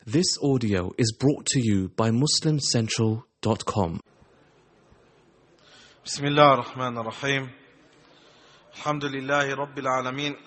This audio is brought to you by MuslimCentral.com. بسم الله الرحمن الرحيم الحمد لله رب العالمين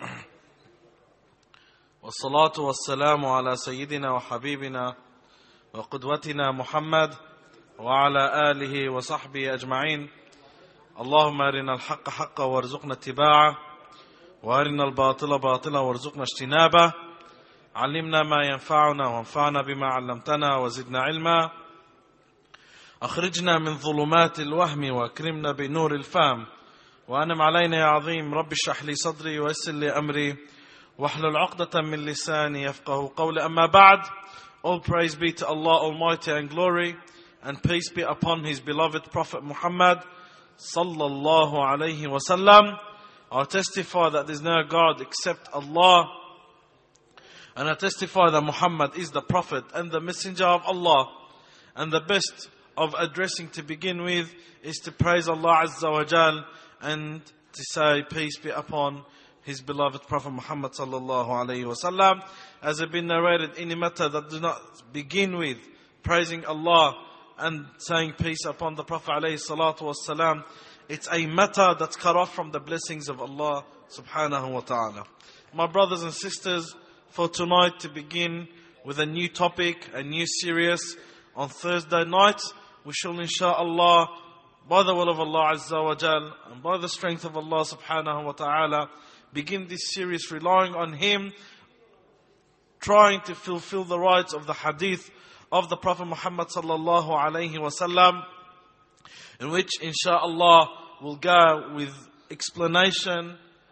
والصلاة والسلام على سيدنا وحبيبنا وقدوتنا محمد وعلى آله وصحبه أجمعين اللهم أرنا الحق حقا وارزقنا اتباعه وأرنا الباطل باطلا وارزقنا اجتنابه علمنا ما ينفعنا وانفعنا بما علمتنا وزدنا علما أخرجنا من ظلمات الوهم وأكرمنا بنور الفهم وأنم علينا يا عظيم رب اشرح لي صدري ويسر لي أمري واحلل عقدة من لساني يفقه قولي أما بعد. All praise be to Allah Almighty and glory, and peace be upon His beloved Prophet Muhammad sallallahu alayhi wasallam. I testify that there is no God except Allah, and I testify that Muhammad is the Prophet and the Messenger of Allah. And the best of addressing to begin with is to praise Allah Azza wa Jal and to say peace be upon His beloved Prophet Muhammad sallallahu alayhi wasallam. As has been narrated, any matter that does not begin with praising Allah and saying peace upon the Prophet alayhi salatu wasalam, it's a matter that's cut off from the blessings of Allah subhanahu wa ta'ala. My brothers and sisters, for tonight to begin with a new topic, a new series on Thursday night, we shall insha'Allah, by the will of Allah Azza wa Jal and by the strength of Allah subhanahu wa ta'ala, begin this series relying on Him, trying to fulfill the rights of the hadith of the Prophet Muhammad sallallahu alayhi wasallam, in which insha'Allah we'll go with explanation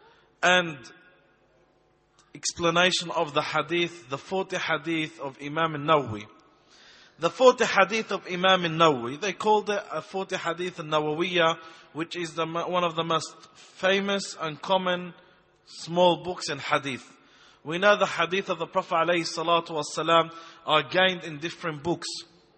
of the hadith, the 40 hadith of Imam al-Nawawi. The 40 hadith of Imam al-Nawawi, they called it a 40 hadith al-Nawawiyya, which is one of the most famous and common small books in hadith. We know the hadith of the Prophet alayhi salatu wasalam are gained in different books.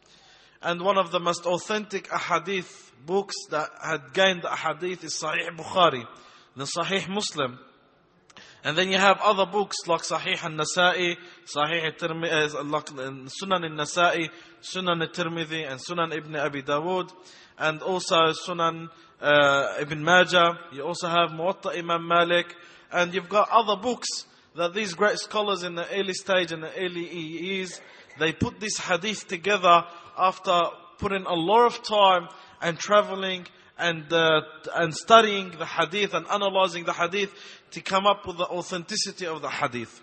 And one of the most authentic ahadith books that had gained the ahadith is Sahih Bukhari, the Sahih Muslim. And then you have other books like Sahih al-Nasa'i, Sahih al-Tirmidhi, Sunan al-Nasa'i, Sunan al-Tirmidhi, and Sunan ibn Abi Dawud, and also Sunan ibn Majah. You also have Muwatta Imam Malik, and you've got other books that these great scholars in the early stage and the early years, they put this hadith together after putting a lot of time and traveling and studying the hadith and analyzing the hadith to come up with the authenticity of the hadith.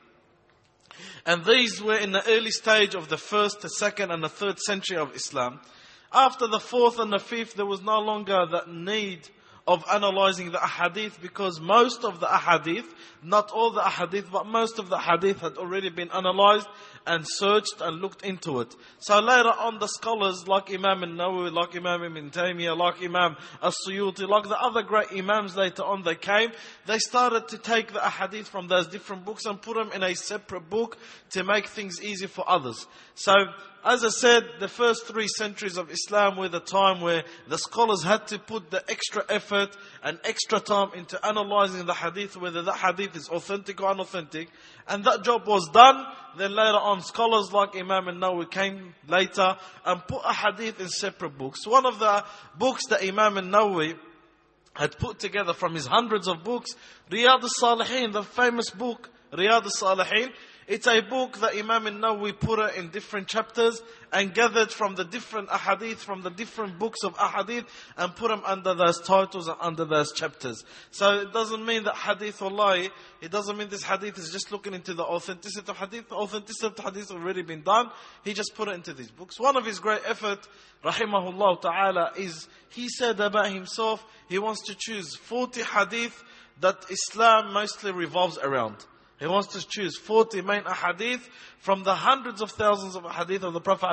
And these were in the early stage of the 1st, the 2nd and the 3rd century of Islam. After the 4th and the 5th, there was no longer that need of analyzing the ahadith, because most of the ahadith, not all the ahadith, but most of the hadith had already been analyzed and searched and looked into it. So later on, the scholars like Imam al-Nawawi, like Imam Ibn Taymiyyah, like Imam al-Suyuti, like the other great imams later on they came, they started to take the ahadith from those different books and put them in a separate book to make things easy for others. So, as I said, the first 3 centuries of Islam were the time where the scholars had to put the extra effort and extra time into analyzing the hadith, whether that hadith is authentic or unauthentic. And that job was done. Then later on, scholars like Imam al-Nawawi came later and put a hadith in separate books. One of the books that Imam al-Nawawi had put together from his hundreds of books, Riyadh al-Salihin, the famous book, Riyadh al-Salihin. It's a book that Imam al-Nawawi put it in different chapters and gathered from the different ahadith, from the different books of ahadith, and put them under those titles and under those chapters. So it doesn't mean that hadith, wallahi, it doesn't mean this hadith is just looking into the authenticity of hadith. The authenticity of the hadith has already been done. He just put it into these books. One of his great effort, rahimahullah ta'ala, is he said about himself, he wants to choose 40 hadith that Islam mostly revolves around. He wants to choose 40 main ahadith from the hundreds of thousands of ahadith of the Prophet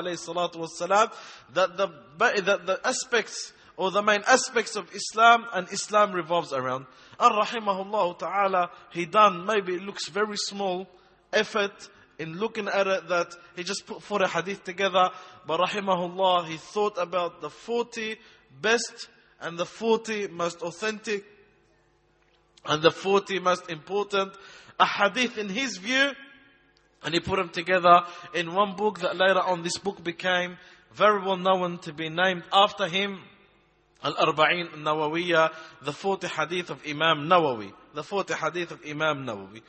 ﷺ, that the aspects or the main aspects of Islam and Islam revolves around. And rahimahullah ta'ala, he done, maybe it looks very small effort in looking at it, that he just put 40 hadith together, but rahimahullah, he thought about the 40 best and the 40 most authentic and the 40 most important ahadith in his view And he put them together in one book that later on this book became very well known to be named after him. Al-Arba'in al-Nawawiyya, the 40 hadith of Imam Nawawi. The 40 hadith of Imam Nawawi.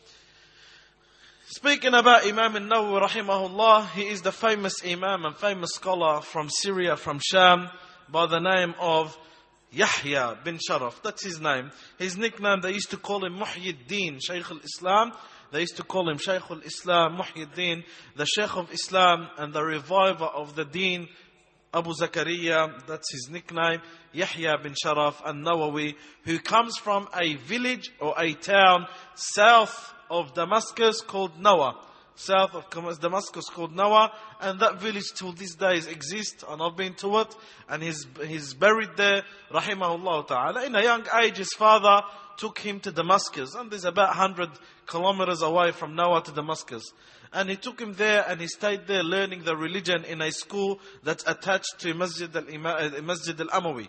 Speaking about Imam al-Nawawi rahimahullah, he is the famous Imam and famous scholar from Syria, from Sham, by the name of Yahya bin Sharaf. That's his name. His nickname, they used to call him Muhyiddin, Shaykh al-Islam. They used to call him Shaykh al-Islam, Muhyiddin, the Shaykh of Islam and the reviver of the deen, Abu Zakaria. That's his nickname, Yahya bin Sharaf al-Nawawi, who comes from a village or a town south of Damascus called Nawa. South of Damascus called Nawa, and that village till these days exists, and I've been to it, and he's buried there, rahimahullah ta'ala. In a young age, his father took him to Damascus, and there's about 100 kilometers away from Nawa to Damascus. And he took him there, and he stayed there learning the religion in a school that's attached to Masjid al-Amawi.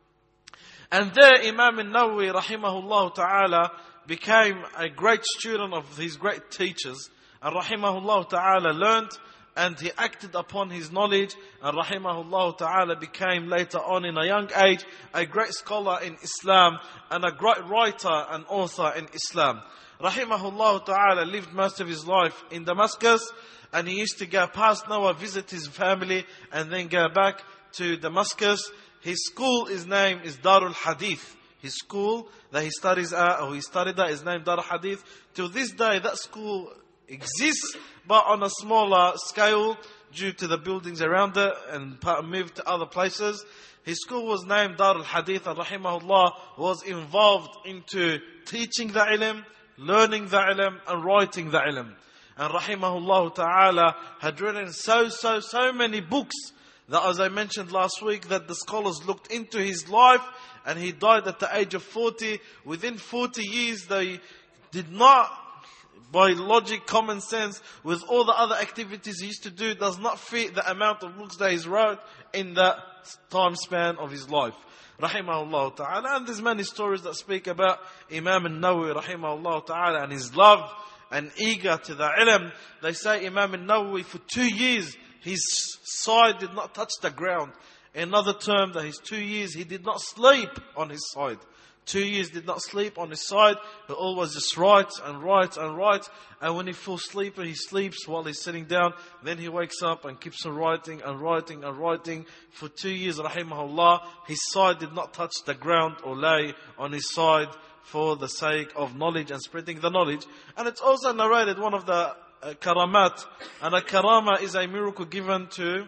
And there Imam al-Nawawi rahimahullah ta'ala became a great student of his great teachers. And rahimahullah ta'ala learned, and he acted upon his knowledge, and rahimahullah ta'ala became later on in a young age a great scholar in Islam and a great writer and author in Islam. Rahimahullah ta'ala lived most of his life in Damascus, and he used to go past Nawa, visit his family, and then go back to Damascus. His school, his name is Darul Hadith. His school that he studies at, or he studied at, is named Darul Hadith. Till this day, that school exists, but on a smaller scale due to the buildings around it, and moved to other places. His school was named Darul Hadith, and rahimahullah was involved into teaching the ilm, learning the ilm, and writing the ilm. And rahimahullah ta'ala had written so many books that, as I mentioned last week, that the scholars looked into his life, and he died at the age of 40. Within 40 years, they did not, by logic, common sense, with all the other activities he used to do, does not fit the amount of books that he's wrote in that time span of his life. Rahimahullah ta'ala. And there's many stories that speak about Imam al-Nawawi rahimahullah ta'ala and his love and eager to the ilm. They say Imam al-Nawawi for 2 years, his side did not touch the ground. Another term, that his 2 years, he did not sleep on his side. 2 years did not sleep on his side. He always just writes and writes and writes. And when he falls asleep, he sleeps while he's sitting down. Then he wakes up and keeps on writing and writing and writing. For 2 years, rahimahullah, his side did not touch the ground or lay on his side for the sake of knowledge and spreading the knowledge. And it's also narrated, one of the karamat. And a karama is a miracle given to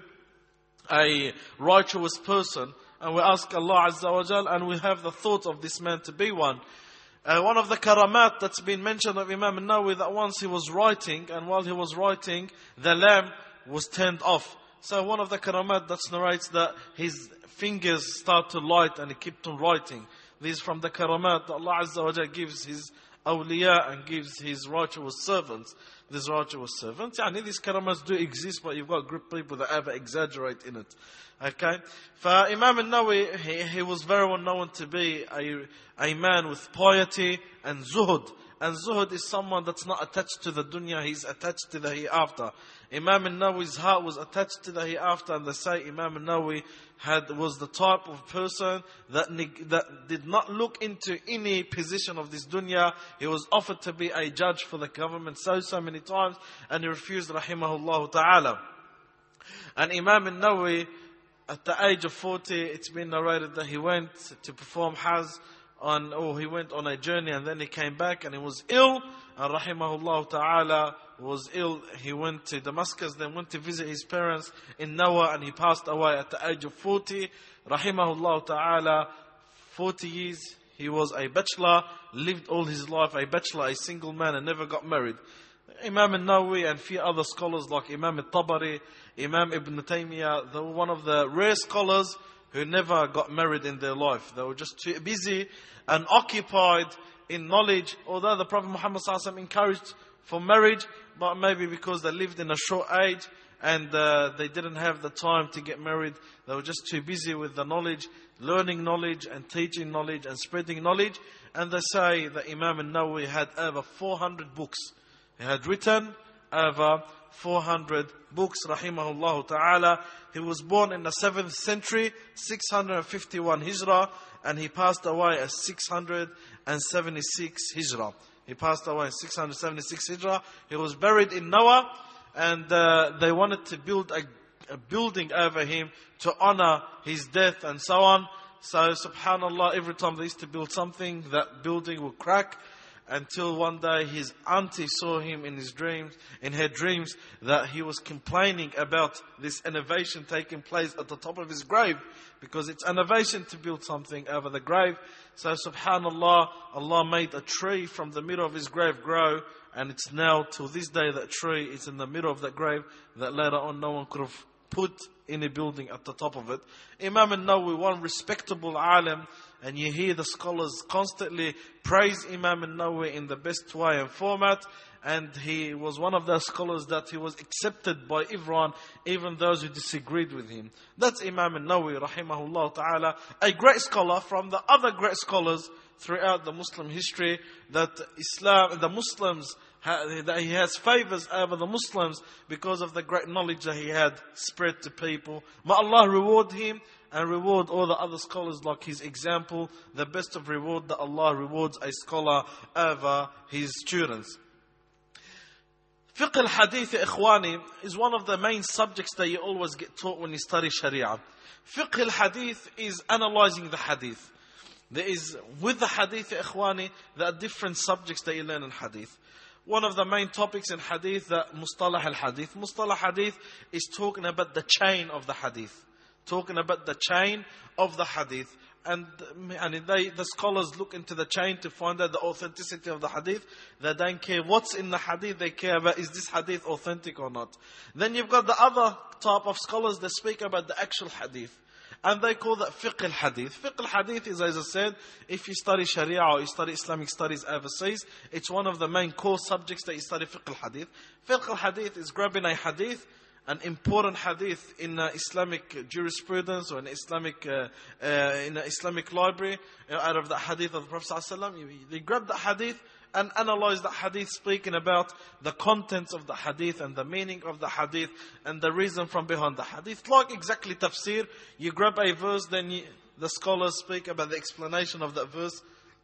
a righteous person. And we ask Allah Azza wa Jal, and we have the thought of this man to be one. One of the karamat that's been mentioned of Imam al-Nawawi, that once he was writing, and while he was writing, the lamp was turned off. So one of the karamat that narrates that his fingers start to light and he kept on writing. These from the karamat that Allah Azza wa Jal gives his awliya and gives his righteous servants. These righteous servants. These karamats do exist, but you've got group people that ever exaggerate in it. Okay? For Imam al-Nawawi, he was very well known to be a man with piety and zuhud. And zuhud is someone that's not attached to the dunya, he's attached to the hereafter. Imam al-Nawawi's heart was attached to the hereafter, and they say Imam al-Nawawi was the type of person that did not look into any position of this dunya. He was offered to be a judge for the government so many times, and he refused, rahimahullah ta'ala. And Imam al-Nawawi, at the age of 40, it's been narrated that he went to perform Hajj, he went on a journey, and then he came back and he was ill, and rahimahullah ta'ala was ill. He went to Damascus, then went to visit his parents in Nawa, and he passed away at the age of 40. Rahimahullah ta'ala, 40 years, he was a bachelor, lived all his life a bachelor, a single man, and never got married. Imam al-Nawawi and few other scholars like Imam al-Tabari, Imam Ibn Taymiyyah, they were one of the rare scholars who never got married in their life. They were just too busy and occupied in knowledge, although the Prophet Muhammad ﷺ encouraged for marriage, but maybe because they lived in a short age and they didn't have the time to get married. They were just too busy with the knowledge, learning knowledge and teaching knowledge and spreading knowledge. And they say that Imam al-Nawawi had over 400 books. He had written over 400 books, rahimahullah ta'ala. He was born in the 7th century, 651 Hijrah, and he passed away at 676 Hijrah. He passed away in 676 Hijrah. He was buried in Noah, and they wanted to build a building over him to honor his death and so on. So subhanallah, every time they used to build something, that building would crack, until one day his auntie saw him in her dreams, that he was complaining about this innovation taking place at the top of his grave, because it's innovation to build something over the grave. So subhanallah, Allah made a tree from the middle of his grave grow, and it's now till this day that tree is in the middle of that grave, that later on no one could have put any building at the top of it. Imam al-Nawawi, one respectable alim, and you hear the scholars constantly praise Imam al-Nawawi in the best way and format, and he was one of those scholars that he was accepted by everyone, even those who disagreed with him. That's Imam al-Nawawi, rahimahullah ta'ala, a great scholar from the other great scholars throughout the Muslim history, that the Muslims, that he has favors over the Muslims because of the great knowledge that he had spread to people. May Allah reward him and reward all the other scholars like his example. The best of reward that Allah rewards a scholar over his students. Fiqh al-Hadith, ikhwani, is one of the main subjects that you always get taught when you study Sharia. Fiqh al-Hadith is analyzing the Hadith. There is, with the Hadith, ikhwani, there are different subjects that you learn in Hadith. One of the main topics in Hadith, the Mustalah al-Hadith. Mustalah Hadith is talking about the chain of the Hadith. Talking about the chain of the Hadith. And the scholars look into the chain to find out the authenticity of the Hadith. They don't care what's in the Hadith, they care about is this Hadith authentic or not. Then you've got the other type of scholars that speak about the actual Hadith. And they call that fiqh al-hadith. Fiqh al-hadith is, as I said, if you study Sharia or you study Islamic studies overseas, it's one of the main core subjects that you study fiqh al-hadith. Fiqh al-hadith is grabbing a hadith, an important hadith in Islamic jurisprudence or in Islamic library, out of the hadith of the Prophet ﷺ. They grab the hadith and analyze the hadith, speaking about the contents of the hadith and the meaning of the hadith and the reason from behind the hadith. Like exactly tafsir, you grab a verse, then the scholars speak about the explanation of that verse,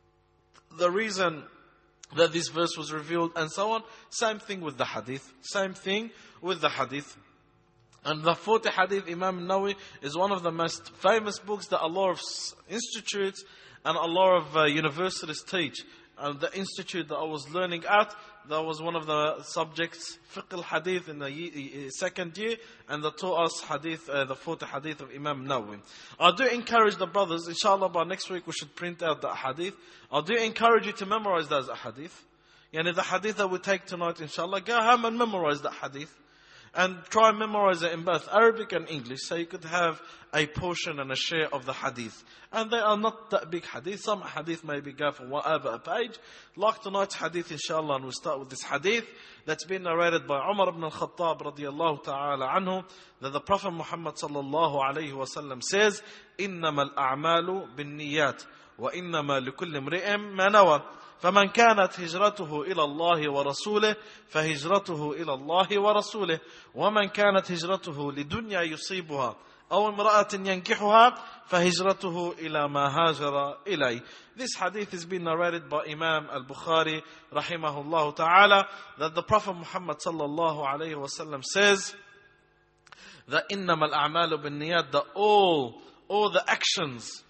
the reason that this verse was revealed, and so on. Same thing with the hadith. Same thing with the hadith. And the 40 Hadith, Imam al-Nawawi, is one of the most famous books that a lot of institutes and a lot of universities teach. And the institute that I was learning at, that was one of the subjects, Fiqh al-Hadith, in the second year, and they taught us Hadith, the 40 Hadith of Imam Nawawi. I do encourage the brothers, inshallah by next week we should print out the Hadith. I do encourage you to memorize those Hadith. Yani the Hadith that we take tonight, inshallah, go home and memorize the Hadith. And try and memorize it in both Arabic and English, so you could have a portion and a share of the hadith. And they are not that big hadith. Some hadith maybe go for over a page. Like tonight's hadith, inshallah, and we'll start with this hadith that's been narrated by Umar ibn al-Khattab radiyallahu ta'ala anhu, that the Prophet Muhammad sallallahu alayhi wa sallam says, إِنَّمَا الْأَعْمَالُ بِالنِّيَّاتِ وَإِنَّمَا لِكُلِّ امْرِئٍ مَّا نَوَى فمن كانت هجرته إلى الله ورسوله فهجرته إلى الله ورسوله ومن كانت هجرته لدنيا يصيبها أو امرأة ينكحها فهجرته إلى ما هاجر إليه. This hadith has been narrated by Imam al-Bukhari rahimahullah ta'ala, that the Prophet Muhammad sallallahu alayhi wa sallam says that إِنَّمَا الْأَعْمَالُ بِالنِّيَّاتِ, that all the actions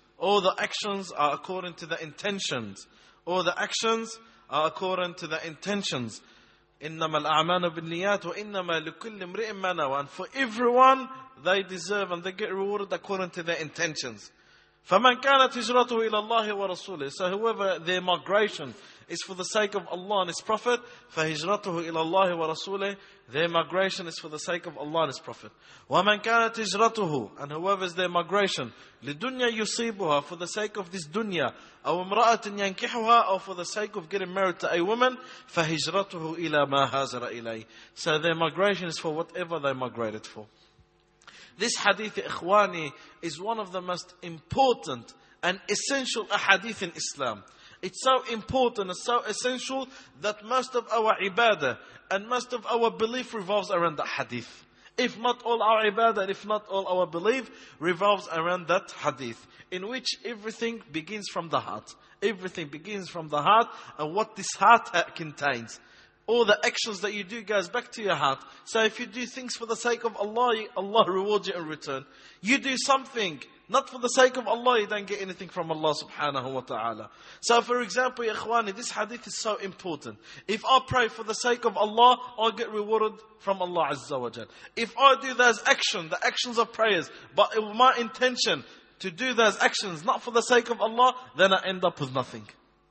are according to the intentions. All the actions are according to the intentions. إِنَّمَا الْأَعْمَالُ بِالنِّيَّاتِ وَإِنَّمَا لِكُلِّ امْرِئٍ مَّا نَوَى. And for everyone, they deserve and they get rewarded according to their intentions. فَمَنْ كَانَتْ هِجْرَتُهُ إِلَى اللَّهِ وَرَسُولِهِ. So whoever their migration is for the sake of Allah and His Prophet, فَهِجْرَتُهُ إِلَى اللَّهِ وَرَسُولِهِ. Their migration is for the sake of Allah and His Prophet. وَمَنْ كَانَتْ هِجْرَتُهُ. And whoever is their migration, لِدُنْيَا يُصِيبُهَا, for the sake of this dunya, أو امرأة ينكحها, or for the sake of getting married to a woman, فَهِجْرَتُهُ إِلَى مَا هَاجَرَ إِلَيْهِ. So their migration is for whatever they migrated for. This hadith, ikhwani, is one of the most important and essential ahadith in Islam. It's so important and so essential that most of our ibadah and most of our belief revolves around that hadith. If not all our ibadah, if not all our belief revolves around that hadith, in which everything begins from the heart. Everything begins from the heart and what this heart contains. All the actions that you do goes back to your heart. So if you do things for the sake of Allah, Allah rewards you in return. You do something not for the sake of Allah, you don't get anything from Allah subhanahu wa ta'ala. So for example, ya ikhwani, this hadith is so important. If I pray for the sake of Allah, I get rewarded from Allah Azza wa Jal. If I do those actions, the actions of prayers, but with my intention to do those actions not for the sake of Allah, then I end up with nothing.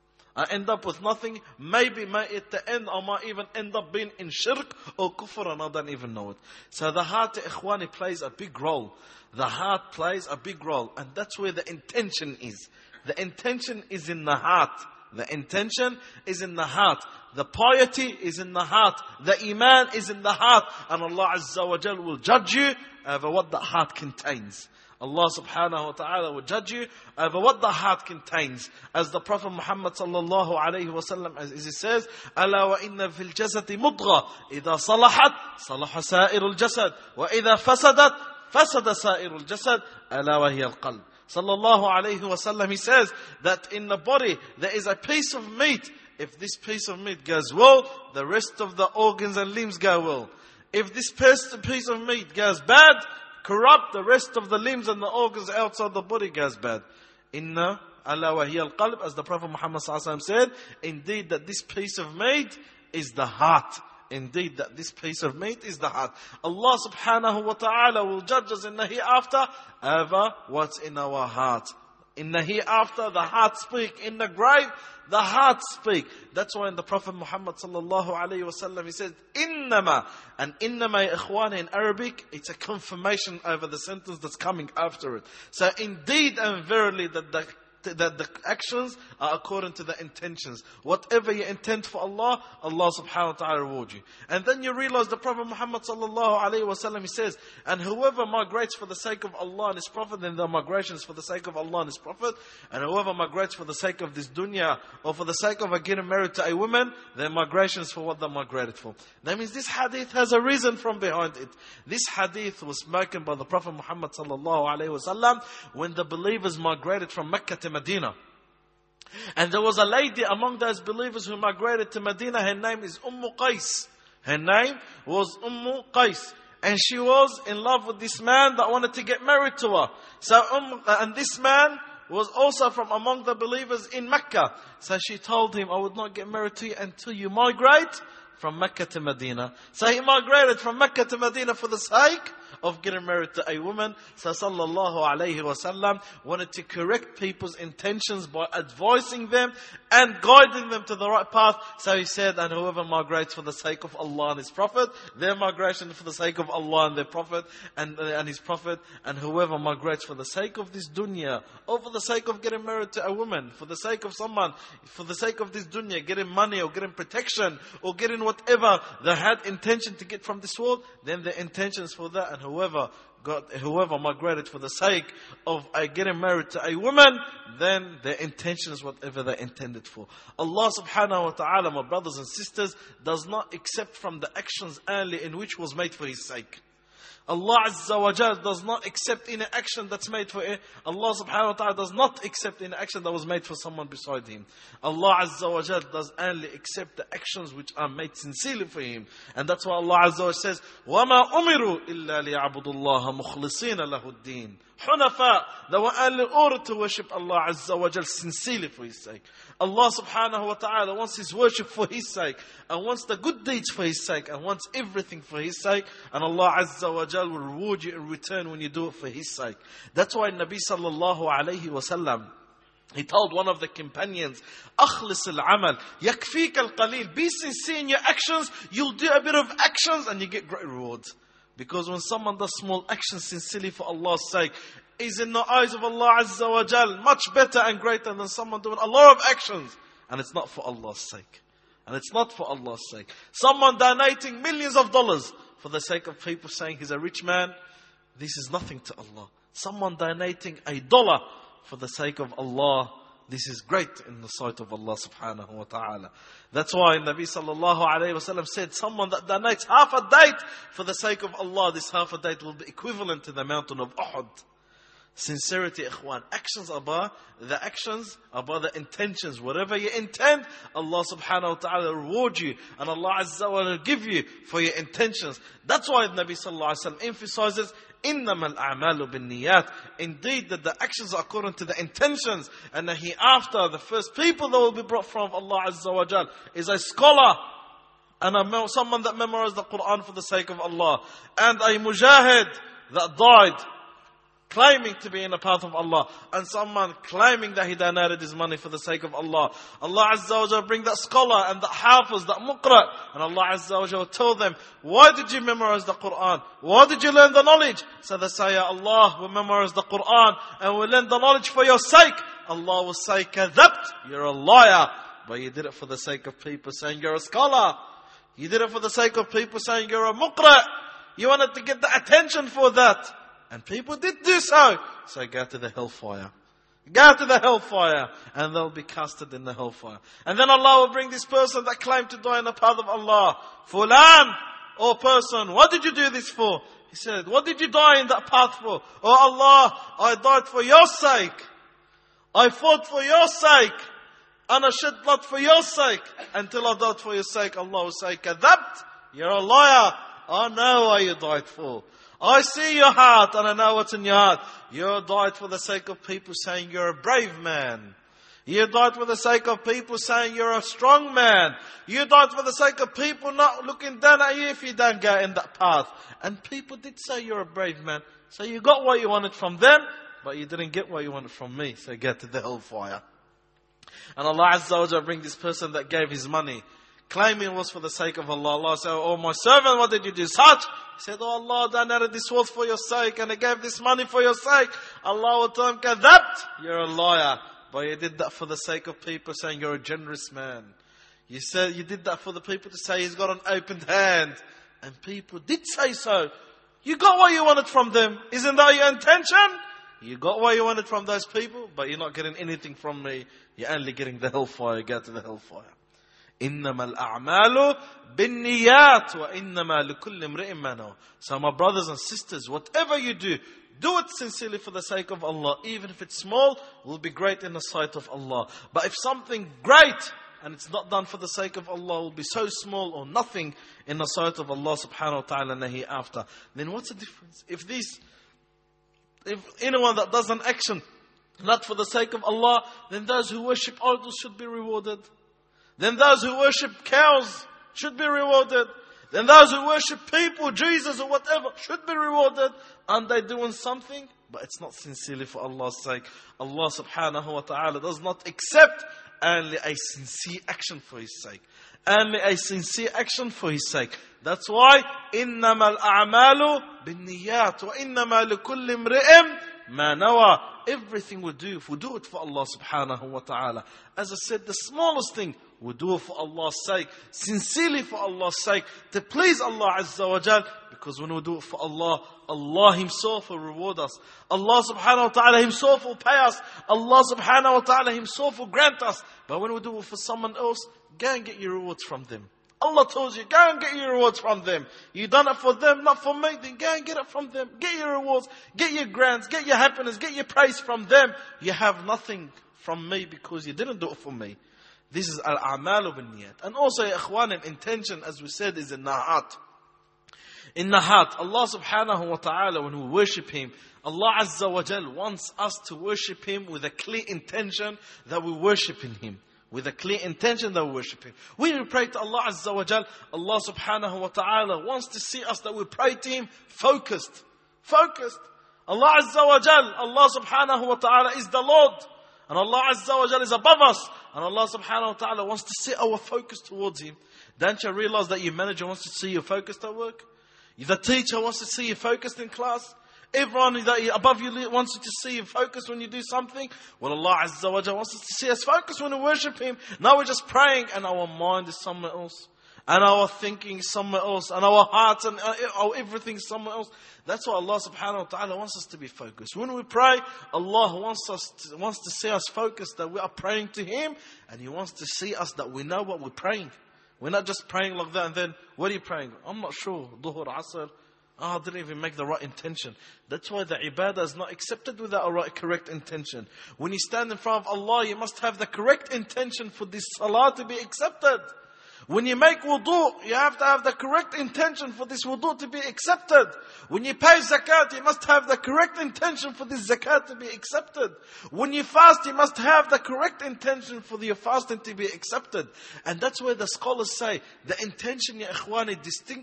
I end up with nothing. Maybe at the end I might even end up being in shirk or kufr and I don't even know it. So the heart, ikhwani, plays a big role. The heart plays a big role. And that's where the intention is. The intention is in the heart. The intention is in the heart. The piety is in the heart. The iman is in the heart. And Allah Azza wa Jal will judge you over what the heart contains. Allah subhanahu wa ta'ala will judge you over what the heart contains. As the Prophet Muhammad sallallahu alayhi wa sallam, as he says, أَلَا وَإِنَّ فِي الْجَسَدِ مُضْغَةً إِذَا صَلَحَتْ صَلَحَ سَائِرُ الْجَسَدِ وَإِذَا فَسَدَتْ فَسَدَ سَائِرُ الْجَسَدِ أَلَا وَهِيَ الْقَلْبِ. Sallallahu alayhi wa sallam, he says that in the body there is a piece of meat. If this piece of meat goes well, the rest of the organs and limbs go well. If this piece of meat goes bad, corrupt, the rest of the limbs and the organs outside the body goes bad. Inna ala wa hiya al-qalb, as the Prophet Muhammad sallallahu alaihi wasallam said, indeed that this piece of meat is the heart. Indeed that this piece of meat is the heart. Allah subhanahu wa ta'ala will judge us in the hereafter over what's in our heart. In the hereafter, the heart speak. In the grave, the heart speak. That's why in the Prophet Muhammad sallallahu alayhi wa sallam, he says, innama. And innama, ikhwan, in Arabic, it's a confirmation over the sentence that's coming after it. So indeed and verily that the actions are according to the intentions. Whatever you intend for Allah, Allah subhanahu wa ta'ala reward you. And then you realize the Prophet Muhammad sallallahu alayhi wa sallam, he says, and whoever migrates for the sake of Allah and His Prophet, then their migration is for the sake of Allah and His Prophet. And whoever migrates for the sake of this dunya, or for the sake of getting married to a woman, their migration is for what they migrated for. That means this hadith has a reason from behind it. This hadith was spoken by the Prophet Muhammad sallallahu alayhi wa sallam when the believers migrated from Mecca to Medina. And there was a lady among those believers who migrated to Medina. Her name is Qais. Her name was Qais. And she was in love with this man that wanted to get married to her. So, and this man was also from among the believers in Mecca. So she told him, I would not get married to you until you migrate from Mecca to Medina. So he migrated from Mecca to Medina for the sake of getting married to a woman. So sallallahu alayhi wa sallam wanted to correct people's intentions by advising them and guiding them to the right path. So he said, and whoever migrates for the sake of Allah and His Prophet, their migration for the sake of Allah and their Prophet and His Prophet. And whoever migrates for the sake of this dunya, or for the sake of getting married to a woman, for the sake of someone, for the sake of this dunya, getting money or getting protection or getting whatever they had intention to get from this world, then the intentions for that. And whoever migrated for the sake of getting married to a woman, then their intention is whatever they intended for. Allah subhanahu wa ta'ala, my brothers and sisters, does not accept from the actions only in which was made for His sake. Allah Azza wa Jal does not accept any action that's made for it. Allah subhanahu wa ta'ala does not accept any action that was made for someone beside Him. Allah Azza wa Jal does only accept the actions which are made sincerely for Him. And that's why Allah Azza wa Jal says, وَمَا أُمِرُوا إِلَّا لِيَعْبُدُوا اللَّهَ مُخْلِصِينَ لَهُ الدِّينَ. Hunafa, they were only ordered to worship Allah Azza wa Jal sincerely for His sake. Allah subhanahu wa ta'ala wants His worship for His sake, and wants the good deeds for His sake, and wants everything for His sake. And Allah Azza wa Jal will reward you in return when you do it for His sake. That's why Nabi sallallahu alayhi wa sallam, he told one of the companions, أخلص العمل يكفيك القليل. Be sincere in your actions. You'll do a bit of actions and you get great rewards. Because when someone does small actions sincerely for Allah's sake, is in the eyes of Allah Azza wa Jal much better and greater than someone doing a lot of actions, and it's not for Allah's sake. And it's not for Allah's sake. Someone donating millions of dollars for the sake of people saying he's a rich man, this is nothing to Allah. Someone donating $1 for the sake of Allah, this is great in the sight of Allah subhanahu wa ta'ala. That's why Nabi sallallahu alayhi wa sallam said, someone that donates half a date for the sake of Allah, this half a date will be equivalent to the mountain of Uhud. Sincerity, ikhwan. Actions are by the intentions. Whatever you intend, Allah subhanahu wa ta'ala will reward you. And Allah azza wa jalla will give you for your intentions. That's why Nabi sallallahu alayhi wa sallam emphasizes, إِنَّمَا الْأَعْمَالُ بِالنِّيَّاتِ. Indeed, that the actions are according to the intentions. And that hereafter, the first people that will be brought from Allah azza wa jalla is a scholar, and someone that memorized the Quran for the sake of Allah, and a mujahid that died claiming to be in the path of Allah, and someone claiming that he donated his money for the sake of Allah. Allah Azza wa Jalla bring that scholar and that hafiz, that muqra, and Allah Azza wa Jalla tell them, why did you memorize the Quran? Why did you learn the knowledge? So they say, Ya Allah, we memorize the Quran and we learn the knowledge for your sake. Allah will say, kadhabt, you're a liar. But you did it for the sake of people saying you're a scholar. You did it for the sake of people saying you're a muqra. You wanted to get the attention for that. And people did do so. So go to the hellfire. Go to the hellfire. And they'll be casted in the hellfire. And then Allah will bring this person that claimed to die in the path of Allah. Fulan, or person, what did you do this for? He said, what did you die in that path for? Oh Allah, I died for your sake. I fought for your sake. And I shed blood for your sake. Until I died for your sake, Allah will say, kadhabt, you're a liar. I know what you died for. I see your heart and I know what's in your heart. You died for the sake of people saying you're a brave man. You died for the sake of people saying you're a strong man. You died for the sake of people not looking down at you if you don't go in that path. And people did say you're a brave man. So you got what you wanted from them, but you didn't get what you wanted from me. So get to the hellfire. And Allah Azza wa Jalla bring this person that gave his money, claiming it was for the sake of Allah. Allah said, oh my servant, what did you do? Such. He said, oh Allah, I donated this wealth for your sake and I gave this money for your sake. Allah will tell him, kadhabt, you're a liar. But you did that for the sake of people saying you're a generous man. You said you did that for the people to say he's got an open hand. And people did say so. You got what you wanted from them. Isn't that your intention? You got what you wanted from those people, but you're not getting anything from me. You're only getting the hellfire. Go to the hellfire. إِنَّمَا الْأَعْمَالُ بِالنِّيَّاتِ وَإِنَّمَا لِكُلِّ امْرِئٍ مَا نَوَى. So my brothers and sisters, whatever you do, do it sincerely for the sake of Allah. Even if it's small, will be great in the sight of Allah. But if something great, and it's not done for the sake of Allah, will be so small or nothing in the sight of Allah subhanahu wa ta'ala and hereafter, then what's the difference? If anyone that does an action not for the sake of Allah, then those who worship idols should be rewarded. Then those who worship cows should be rewarded. Then those who worship people, Jesus or whatever, should be rewarded. Aren't they doing something? But it's not sincerely for Allah's sake. Allah subhanahu wa ta'ala does not accept only a sincere action for His sake. Only a sincere action for His sake. That's why, إِنَّمَا الْأَعْمَالُ بِالنِّيَّاتِ وَإِنَّمَا لِكُلِّ امْرِئٍ مَا نَوَى. Everything we do, if we do it for Allah subhanahu wa ta'ala. As I said, the smallest thing, we do it for Allah's sake, sincerely for Allah's sake, to please Allah Azza wa Jal. Because when we do it for Allah, Allah Himself will reward us. Allah subhanahu wa ta'ala Himself will pay us. Allah subhanahu wa ta'ala Himself will grant us. But when we do it for someone else, go and get your rewards from them. Allah tells you, go and get your rewards from them. You done it for them, not for me, then go and get it from them. Get your rewards, get your grants, get your happiness, get your praise from them. You have nothing from me because you didn't do it for me. This is al-a'malu bin-niyat. And also, ikhwan, an intention, as we said, is in the heart. In the heart, Allah subhanahu wa ta'ala, when we worship Him, Allah Azza wa Jal wants us to worship Him with a clear intention that we're worshiping Him. With a clear intention that we worship Him. When we pray to Allah Azza wa Jal, Allah subhanahu wa ta'ala wants to see us that we pray to Him focused. Focused. Allah Azza wa Jal, Allah subhanahu wa ta'ala is the Lord. And Allah Azza wa Jal is above us. And Allah subhanahu wa ta'ala wants to see our focus towards Him. Don't you realize that your manager wants to see you focused at work? The teacher wants to see you focused in class? Everyone that above you wants you to see you focused when you do something. Well, Allah Azza wa Jalla wants us to see us focused when we worship Him. Now we're just praying and our mind is somewhere else. and our thinking is somewhere else, and our hearts and our everything is somewhere else. That's why Allah subhanahu wa ta'ala wants us to be focused. When we pray, Allah wants to see us focused, that we are praying to Him, and He wants to see us that we know what we're praying. We're not just praying like that and then, what are you praying? I'm not sure. Dhuhr, Asr. I didn't even make the right intention. That's why the ibadah is not accepted without a right, correct intention. When you stand in front of Allah, you must have the correct intention for this salah to be accepted. When you make wudu, you have to have the correct intention for this wudu to be accepted. When you pay zakat, you must have the correct intention for this zakat to be accepted. When you fast, you must have the correct intention for your fasting to be accepted. And that's where the scholars say, the intention, ya ikhwani,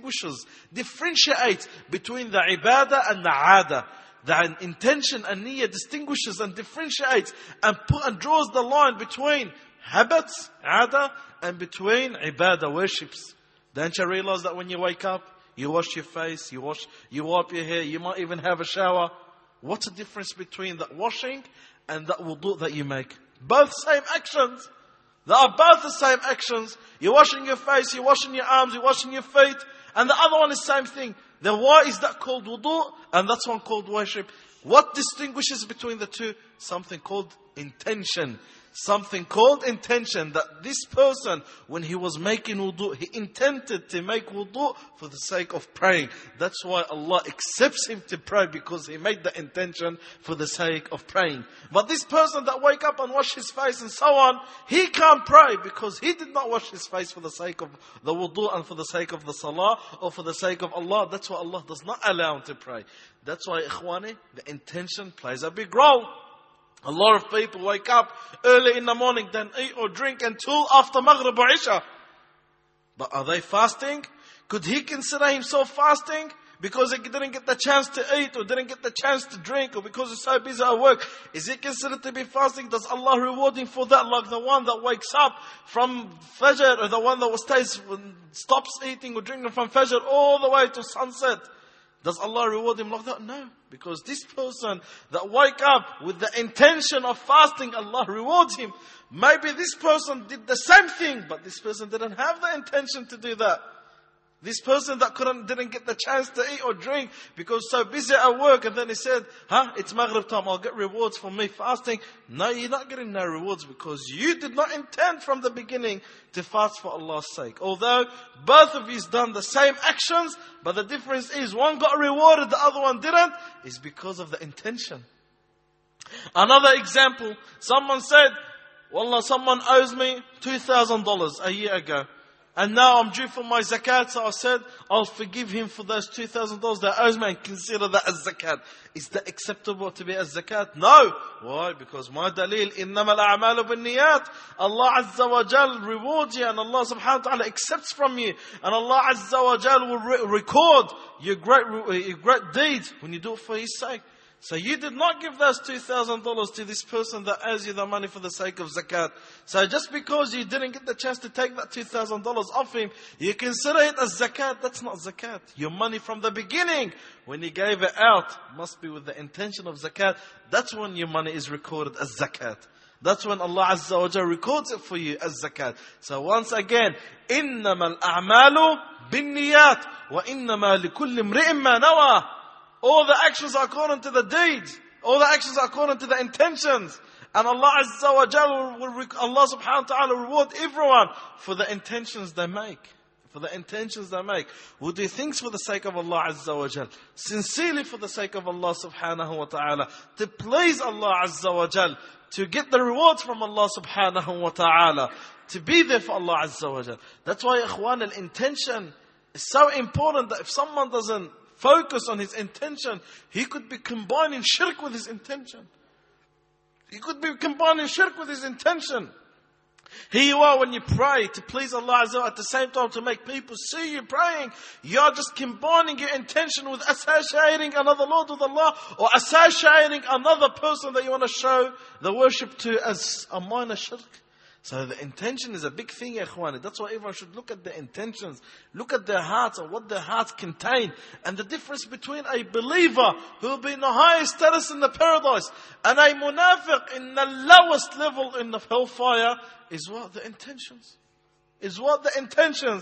differentiates between the ibadah and the adah. The intention and niyyah distinguishes and differentiates and draws the line between habits, adah, and between ibadah, worships. Don't you realize that when you wake up, you wash your face, you wipe your hair, you might even have a shower. What's the difference between that washing and that wudu that you make? Both same actions. They are both the same actions. You're washing your face, you're washing your arms, you're washing your feet. And the other one is the same thing. Then why is that called wudu? And that's one called worship. What distinguishes between the two? Something called intention. Something called intention, that this person, when he was making wudu, he intended to make wudu for the sake of praying. That's why Allah accepts him to pray, because he made the intention for the sake of praying. But this person that wake up and wash his face and so on, he can't pray because he did not wash his face for the sake of the wudu and for the sake of the salah or for the sake of Allah. That's why Allah does not allow him to pray. That's why, ikhwani, the intention plays a big role. A lot of people wake up early in the morning, then eat or drink until after Maghrib or Isha. But are they fasting? Could he consider himself fasting because he didn't get the chance to eat or didn't get the chance to drink or because he's so busy at work? Is he considered to be fasting? Does Allah reward him for that, like the one that wakes up from Fajr or the one that stops eating or drinking from Fajr all the way to sunset? Does Allah reward him like that? No. Because this person that wake up with the intention of fasting, Allah rewards him. Maybe this person did the same thing, but this person didn't have the intention to do that. This person that didn't get the chance to eat or drink because so busy at work, and then he said, it's Maghrib time, I'll get rewards for me fasting. No, you're not getting no rewards because you did not intend from the beginning to fast for Allah's sake. Although both of you's done the same actions, but the difference is one got rewarded, the other one didn't, is because of the intention. Another example, someone said, Wallah, someone owes me $2,000 a year ago. And now I'm due for my zakat, so I said, I'll forgive him for those $2,000 that owes me and consider that as zakat. Is that acceptable to be as zakat? No. Why? Because my dalil, إِنَّمَا الْأَعْمَالُ بِالنِّيَّاتِ, Allah Azza wa Jal rewards you and Allah subhanahu wa ta'ala accepts from you. And Allah Azza wa Jal will record your great deeds when you do it for His sake. So you did not give those $2,000 to this person that owes you the money for the sake of zakat. So just because you didn't get the chance to take that $2,000 off him, you consider it as zakat. That's not zakat. Your money from the beginning, when you gave it out, must be with the intention of zakat. That's when your money is recorded as zakat. That's when Allah Azza wa Jalla records it for you as zakat. So once again, إِنَّمَا الْأَعْمَالُ بِالنِّيَّاتِ وَإِنَّمَا لِكُلِّ امْرِئٍ مَّا نَوَى. All the actions are according to the deeds. All the actions are according to the intentions. And Allah Azza wa Jalla Allah subhanahu wa ta'ala reward everyone for the intentions they make. For the intentions they make. We'll do things for the sake of Allah Azza wa Jalla. Sincerely for the sake of Allah subhanahu wa ta'ala. To please Allah Azza wa Jalla. To get the rewards from Allah subhanahu wa ta'ala. To be there for Allah Azza wa Jalla. That's why, ikhwan, al-intention is so important that if someone doesn't focus on his intention, he could be combining shirk with his intention. He could be combining shirk with his intention. Here you are when you pray to please Allah Azza wa Jalla, at the same time to make people see you praying. You're just combining your intention with associating another Lord with Allah, or associating another person that you want to show the worship to as a minor shirk. So the intention is a big thing, ya ikhwani. That's why everyone should look at their intentions. Look at their hearts and what their hearts contain. And the difference between a believer who will be in the highest status in the paradise and a munafiq in the lowest level in the hellfire is what? The intentions. Is what? The intentions.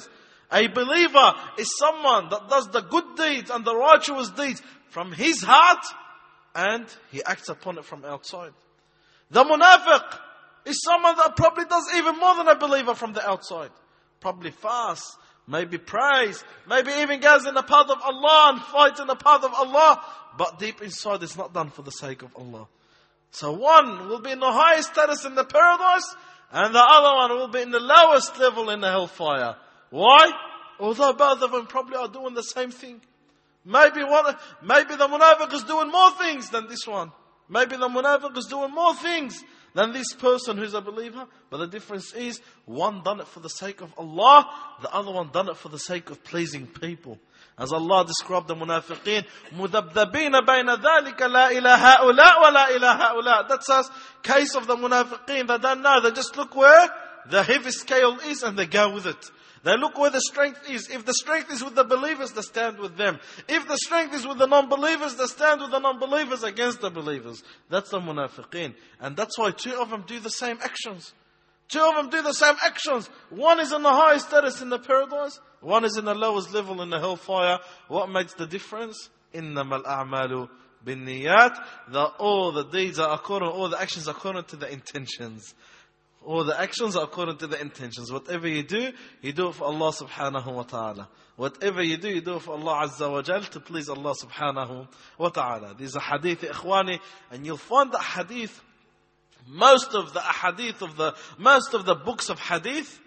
A believer is someone that does the good deeds and the righteous deeds from his heart, and he acts upon it from outside. The munafiq is someone that probably does even more than a believer from the outside. Probably fasts, maybe prays, maybe even goes in the path of Allah and fights in the path of Allah. But deep inside it's not done for the sake of Allah. So one will be in the highest status in the paradise, and the other one will be in the lowest level in the hellfire. Why? Although both of them probably are doing the same thing. Maybe the munafiq is doing more things than this one. Maybe the munafiq is doing more things than this person who's a believer. But the difference is, one done it for the sake of Allah, the other one done it for the sake of pleasing people. As Allah described the munafiqeen, مُذَبْذَبِينَ بَيْنَ ذَلِكَ لَا إِلَى هَؤُلَاء وَلَا إِلَى هَؤُلَاء. That's the case of the munafiqeen. They don't know. They just look where the heavy scale is and they go with it. They look where the strength is. If the strength is with the believers, they stand with them. If the strength is with the non-believers, they stand with the non-believers against the believers. That's the munafiqeen. And that's why two of them do the same actions. Two of them do the same actions. One is in the highest status in the paradise. One is in the lowest level in the hellfire. What makes the difference? إِنَّمَا الْأَعْمَالُ بِالنِّيَّاتِ. All the deeds are according, all the actions are according to the intentions. All the actions are according to the intentions. Whatever you do it for Allah subhanahu wa ta'ala. Whatever you do it for Allah azza wa jal, to please Allah subhanahu wa ta'ala. These are hadith, ikhwani, and you'll find that hadith, most of the books of hadith,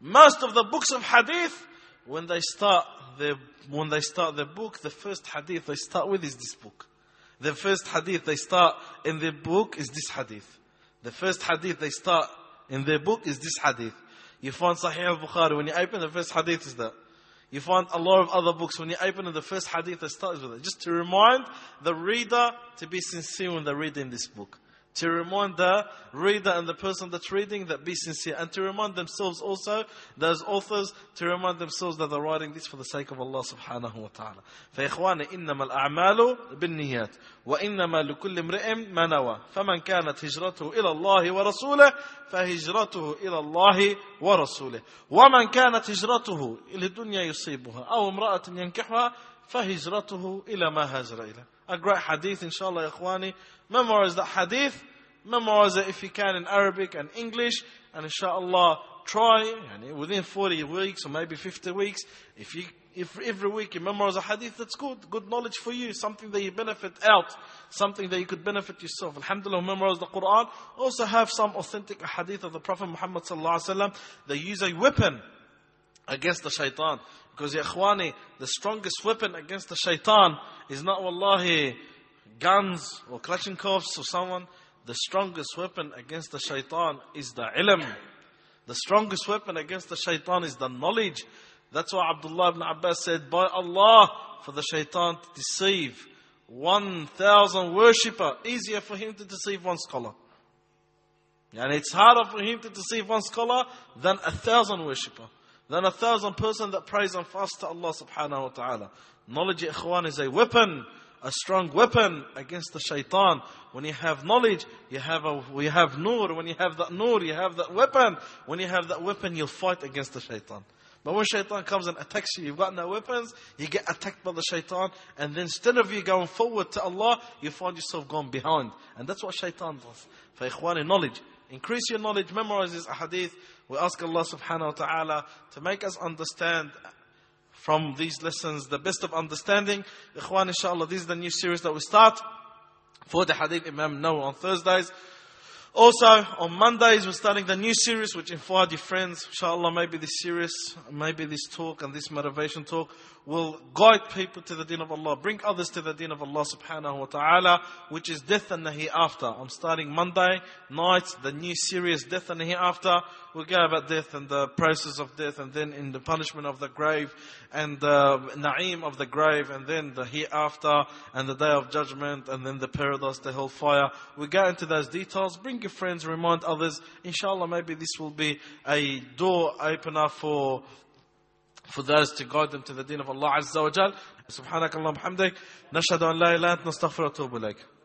when they start their book, the first hadith they start with is this book. The first hadith they start in their book is this hadith. The first hadith they start in their book is this hadith. You find Sahih al-Bukhari, when you open the first hadith is that. You find a lot of other books, when you open the first hadith they start with it. Just to remind the reader to be sincere when they're reading this book. To remind the reader and the person that's reading that be sincere. And to remind themselves also, those authors, to remind themselves that they're writing this for the sake of Allah subhanahu wa ta'ala. فَإِخْوَانِ إِنَّمَا الْأَعْمَالُ بِالنِّيَّاتِ وَإِنَّمَا لِكُلِّ امْرِئٍ مَا نَوَى فَمَنْ كَانَتْ هِجْرَتُهُ إِلَى اللَّهِ وَرَسُولِهِ فَهِجْرَتُهُ إِلَى اللَّهِ وَرَسُولِهِ وَمَنْ كَانَتْ هِجْرَتُهُ إِلَى الدُّنْيَا يُصِيبُهَا أَوْ امْرَأَةٍ يَنْكِحُهَا فَهِجْرَتُهُ إِلَى مَا هَاجَرَ إِلَيْهِ. A great hadith, inshallah, ikhwani. Memorize that hadith. Memorize it if you can in Arabic and English. And inshallah, try within 40 weeks or maybe 50 weeks. If every week you memorize a hadith, that's good. Good knowledge for you. Something that you benefit out. Something that you could benefit yourself. Alhamdulillah, memorize the Quran. Also have some authentic hadith of the Prophet Muhammad sallallahu alaihi wasallam. They use a weapon against the shaitan. Because, ya ikhwani, the strongest weapon against the shaitan is not wallahi guns or Kalashnikovs or someone. The strongest weapon against the shaitan is the ilm. The strongest weapon against the shaitan is the knowledge. That's why Abdullah ibn Abbas said, by Allah, for the shaitan to deceive 1,000 worshipper, easier for him to deceive one scholar. And it's harder for him to deceive one scholar than 1,000 worshipper. Than 1,000 person that prays and fasts to Allah subhanahu wa ta'ala. Knowledge, ikhwan, is a weapon. A strong weapon against the shaitan. When you have knowledge, you have nur. When you have that nur, you have that weapon. When you have that weapon, you'll fight against the shaitan. But when shaitan comes and attacks you, you've got no weapons, you get attacked by the shaitan, and then instead of you going forward to Allah, you find yourself going behind. And that's what shaitan does. For ikhwani, knowledge. Increase your knowledge, memorize this hadith. We ask Allah subhanahu wa ta'ala to make us understand from these lessons the best of understanding. Ikhwan, inshallah, this is the new series that we start for the Hadith Imam Nawawi on Thursdays. Also, on Mondays, we're starting the new series, which invite your friends. Inshallah, maybe this series, maybe this talk and this motivation talk will guide people to the deen of Allah. Bring others to the deen of Allah subhanahu wa ta'ala, which is death and the hereafter. I'm starting Monday night, the new series, death and the hereafter. We'll go about death and the process of death, and then in the punishment of the grave, and the na'im of the grave, and then the hereafter, and the day of judgment, and then the paradise, the hellfire. We'll go into those details. Bring your friends, remind others. Inshallah, maybe this will be a door opener for those to guide them to the deen of Allah Azza wa Jal. Subhanakallahumma hamdik. Nashhadu an la ilaha illa anta nastaghfiruka wa natubu ilayk.